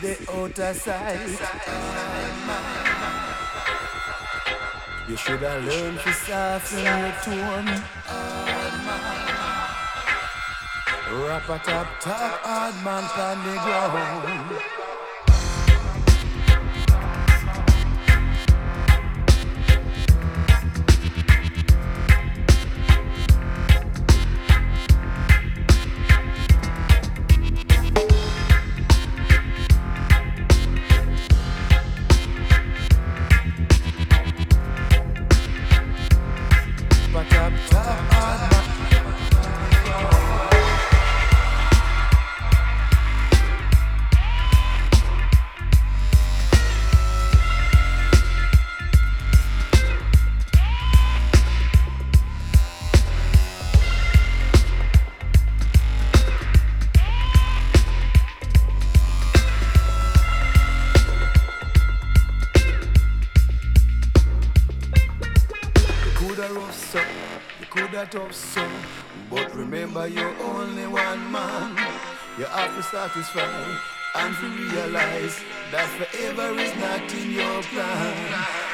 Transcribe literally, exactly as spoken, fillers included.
the outer side. You should have learned to soften your tone. Rap a tap tap, hard man on the ground. So, you could have tough so, but remember you're only one man. You have to satisfy and to realize that forever is not in your plan.